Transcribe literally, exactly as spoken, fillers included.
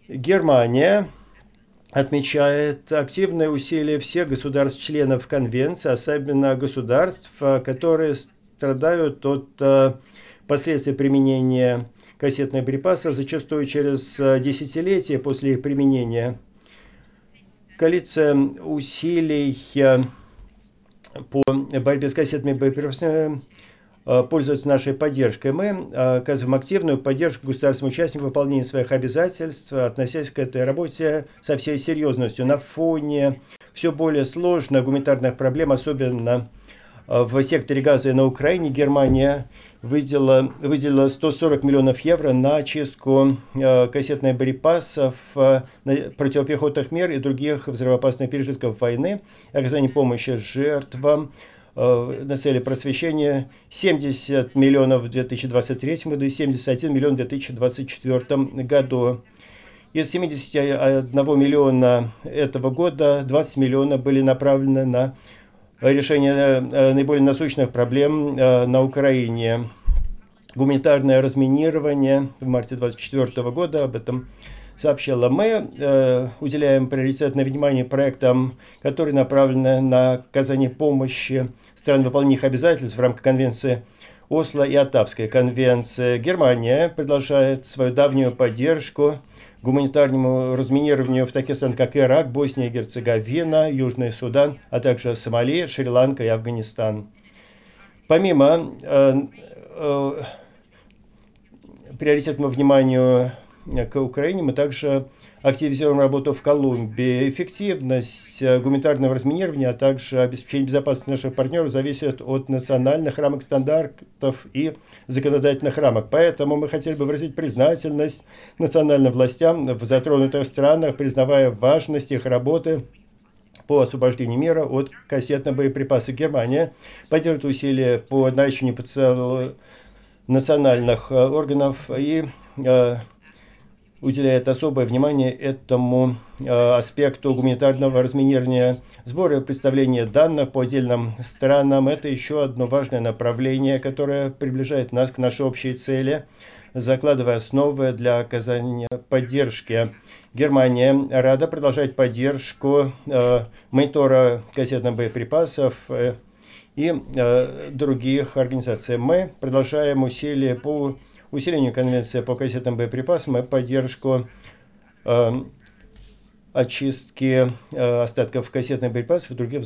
Германия отмечает активные усилия всех государств-членов Конвенции, особенно государств, которые страдают от последствий применения кассетных боеприпасов, зачастую через десятилетия после их применения. Коалиция усилий по борьбе с кассетными боеприпасами пользуются нашей поддержкой. Мы оказываем активную поддержку государственным участникам в выполнении своих обязательств, относясь к этой работе со всей серьезностью. На фоне все более сложных гуманитарных проблем, особенно в секторе Газа и на Украине, Германия выделила, выделила сто сорок миллионов евро на очистку кассетных боеприпасов, противопехотных мер и других взрывоопасных пережитков войны, оказание помощи жертвам на цели просвещения семьдесят миллионов в две тысячи двадцать третьем году и семьдесят один миллион в две тысячи двадцать четвёртом году. Из семидесяти одного миллиона этого года двадцать миллионов были направлены на решение наиболее насущных проблем на Украине. Гуманитарное разминирование в марте две тысячи двадцать четвёртого года, об этом сообщила. Мы э, уделяем приоритетное внимание проектам, которые направлены на оказание помощи странам выполнения их обязательств в рамках Конвенции Осло и Оттавской конвенции. Германия продолжает свою давнюю поддержку гуманитарному разминированию в таких странах, как Ирак, Босния и Герцеговина, Южный Судан, а также Сомали, Шри-Ланка и Афганистан. Помимо э, э, приоритетному вниманию к Украине, мы также активизируем работу в Колумбии. Эффективность гуманитарного разминирования, а также обеспечение безопасности наших партнеров зависит от национальных рамок, стандартов и законодательных рамок. Поэтому мы хотели бы выразить признательность национальным властям в затронутых странах, признавая важность их работы по освобождению мира от кассетных боеприпасов. Германия поддерживает усилия по наращиванию потенциала национальных органов и э, уделяет особое внимание этому э, аспекту гуманитарного разминирования. Сборы и представление данных по отдельным странам – это еще одно важное направление, которое приближает нас к нашей общей цели, закладывая основы для оказания поддержки. Германия рада продолжать поддержку э, монитора кассетных боеприпасов э, и э, других организаций. Мы продолжаем усилия по усилению конвенции по кассетным боеприпасам и поддержку э, очистки э, остатков кассетных боеприпасов и других